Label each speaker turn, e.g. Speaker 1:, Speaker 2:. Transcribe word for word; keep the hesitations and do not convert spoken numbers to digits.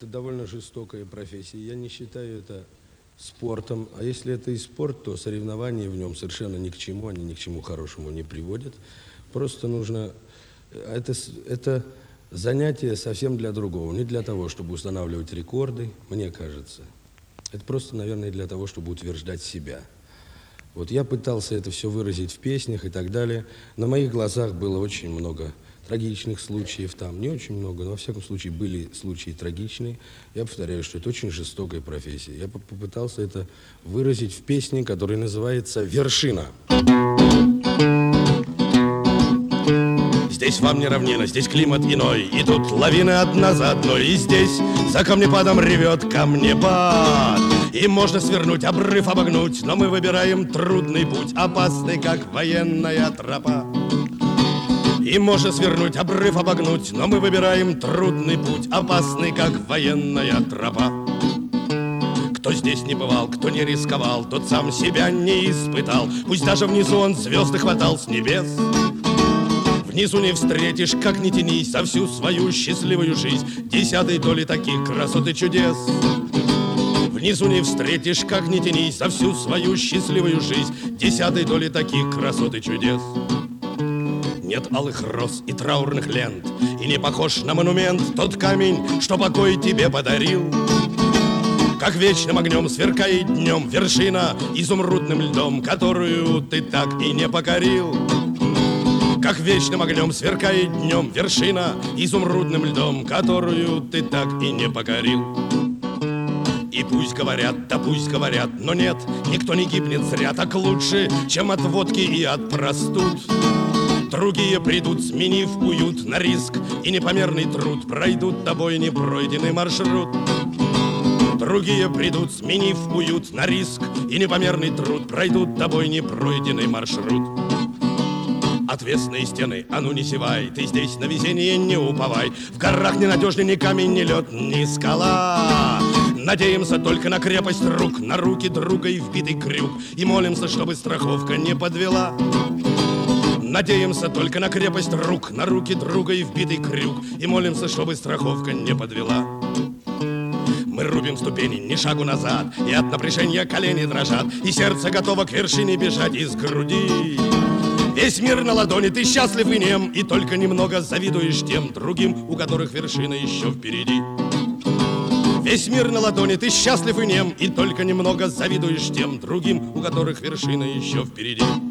Speaker 1: это довольно жестокая профессия. Я не считаю это спортом. А если это и спорт, то соревнования в нем совершенно ни к чему, они ни к чему хорошему не приводят. Просто нужно... Это, это занятие совсем для другого. Не для того, чтобы устанавливать рекорды, мне кажется. Это просто, наверное, для того, чтобы утверждать себя. Вот я пытался это все выразить в песнях и так далее. На моих глазах было очень много трагичных случаев там. Не очень много, но во всяком случае были случаи трагичные. Я повторяю, что это очень жестокая профессия. Я попытался это выразить в песне, которая называется «Вершина». Здесь вам не равнина, здесь климат иной, и тут лавины одна за одной, и здесь за камнепадом ревет камнепад. И можно свернуть, обрыв обогнуть, но мы выбираем трудный путь, опасный, как военная тропа. И можно свернуть, обрыв обогнуть, но мы выбираем трудный путь, опасный, как военная тропа. Кто здесь не бывал, кто не рисковал, тот сам себя не испытал. Пусть даже внизу он звезды хватал с небес. Внизу не встретишь, как ни тянись, за всю свою счастливую жизнь десятой доли таких красот и чудес. Внизу не встретишь, как ни тянись, за всю свою счастливую жизнь десятой доли таких красот и чудес. Нет алых роз и траурных лент, и не похож на монумент тот камень, что покой тебе подарил. Как вечным огнем сверкает днем вершина изумрудным льдом, которую ты так и не покорил. Как вечным огнем сверкает днем вершина изумрудным льдом, которую ты так и не покорил. И пусть говорят, да пусть говорят, но нет, никто не гибнет зря, так лучше, чем от водки и от простуд. Другие придут, сменив уют на риск и непомерный труд, пройдут тобой непройденный маршрут. Другие придут, сменив уют на риск и непомерный труд, пройдут тобой непройденный маршрут. Отвесные стены, а ну не зевай, ты здесь на везение не уповай. В горах ненадежный ни камень, ни лед, ни скала. Надеемся только на крепость рук, на руки друга и вбитый крюк, и молимся, чтобы страховка не подвела. Надеемся только на крепость рук, на руки друга и вбитый крюк, и молимся, чтобы страховка не подвела. Мы рубим ступени, ни шагу назад, и от напряжения колени дрожат, и сердце готово к вершине бежать из груди. Весь мир на ладони, ты счастлив и нем, и только немного завидуешь тем другим, у которых вершина еще впереди. Весь мир на ладони, ты счастлив и нем, и только немного завидуешь тем другим, у которых вершина еще впереди.